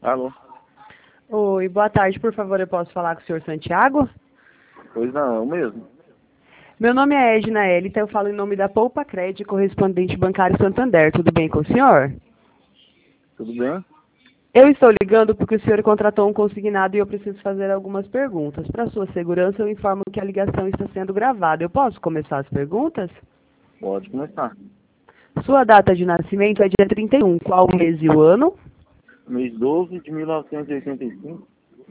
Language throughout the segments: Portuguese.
Alô? Oi, boa tarde. Por favor, eu posso falar com o senhor Santiago? Pois não, eu mesmo. Meu nome é Edna Elita, eu falo em nome da Poupa Cred, correspondente bancário Santander. Tudo bem com o senhor? Tudo bem? Eu estou ligando porque o senhor contratou um consignado e eu preciso fazer algumas perguntas. Para sua segurança, eu informo que a ligação está sendo gravada. Eu posso começar as perguntas? Pode começar. Sua data de nascimento é dia 31. Qual o mês e o ano? Mês 12 de 1985.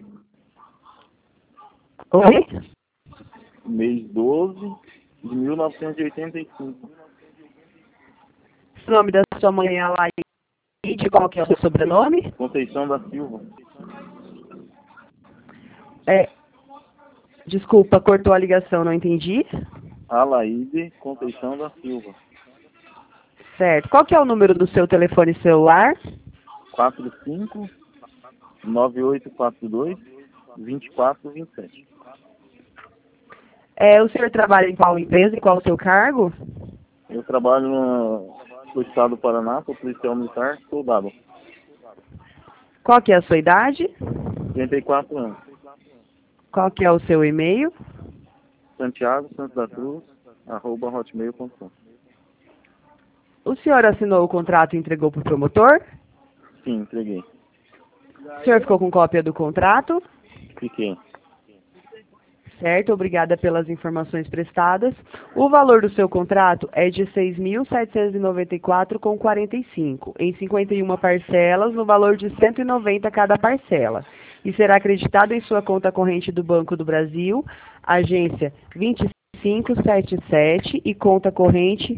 Oi? Mês 12 de 1985. O nome da sua mãe é Alaide. Qual que é o seu sobrenome? Conceição da Silva. Desculpa, cortou a ligação, não entendi. Alaide Conceição da Silva. Certo. Qual que é o número do seu telefone celular? 45 9842 2427. O senhor trabalha em qual empresa e qual o seu cargo? Eu trabalho no estado do Paraná, sou policial militar, soldado. Qual que é a sua idade? 34 anos. Qual que é o seu e-mail? Santiago Santos da Cruz, @hotmail.com. O senhor assinou o contrato e entregou para o promotor? Sim, entreguei. O senhor ficou com cópia do contrato? Fiquei. Certo, obrigada pelas informações prestadas. O valor do seu contrato é de R$ 6.794,45, em 51 parcelas, no valor de R$ 190 cada parcela. E será acreditado em sua conta corrente do Banco do Brasil, agência 2577 e conta corrente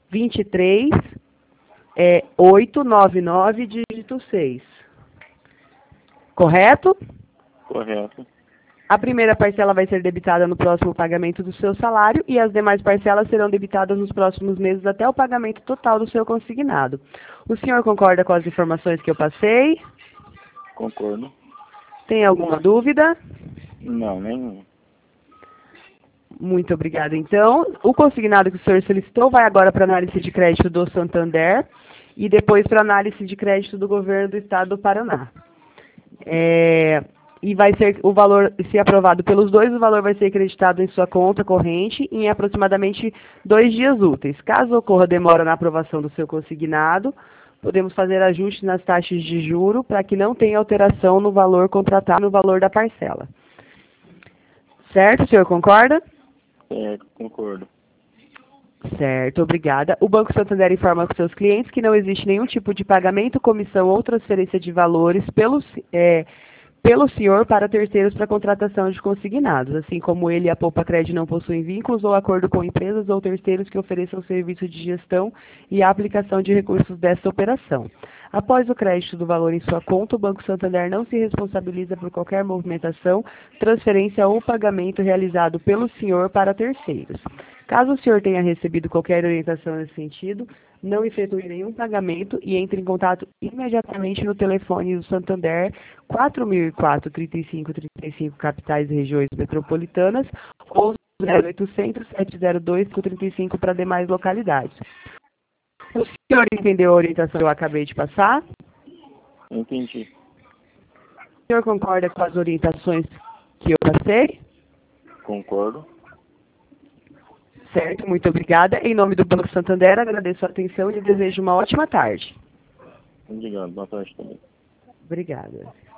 23899, dígito 6. Correto? Correto. A primeira parcela vai ser debitada no próximo pagamento do seu salário e as demais parcelas serão debitadas nos próximos meses até o pagamento total do seu consignado. O senhor concorda com as informações que eu passei? Concordo. Tem alguma dúvida? Não, nenhum. Muito obrigada, então. O consignado que o senhor solicitou vai agora para análise de crédito do Santander e depois para análise de crédito do governo do estado do Paraná. E vai ser o valor, se aprovado pelos dois, o valor vai ser acreditado em sua conta corrente em aproximadamente 2 dias úteis. Caso ocorra demora na aprovação do seu consignado, podemos fazer ajustes nas taxas de juro para que não tenha alteração no valor contratado no valor da parcela. Certo, o senhor concorda? Certo, concordo. Certo, obrigada. O Banco Santander informa aos seus clientes que não existe nenhum tipo de pagamento, comissão ou transferência de valores pelo senhor para terceiros para contratação de consignados, assim como ele e a Poupa Cred não possuem vínculos ou acordo com empresas ou terceiros que ofereçam serviço de gestão e aplicação de recursos dessa operação. Após o crédito do valor em sua conta, o Banco Santander não se responsabiliza por qualquer movimentação, transferência ou pagamento realizado pelo senhor para terceiros. Caso o senhor tenha recebido qualquer orientação nesse sentido, não efetue nenhum pagamento e entre em contato imediatamente no telefone do Santander 4004-3535, capitais e regiões metropolitanas, ou 0800-702-35 para demais localidades. O senhor entendeu a orientação que eu acabei de passar? Entendi. O senhor concorda com as orientações que eu passei? Concordo. Certo, muito obrigada. Em nome do Banco Santander, agradeço a atenção e lhe desejo uma ótima tarde. Obrigado. Boa tarde também. Obrigada.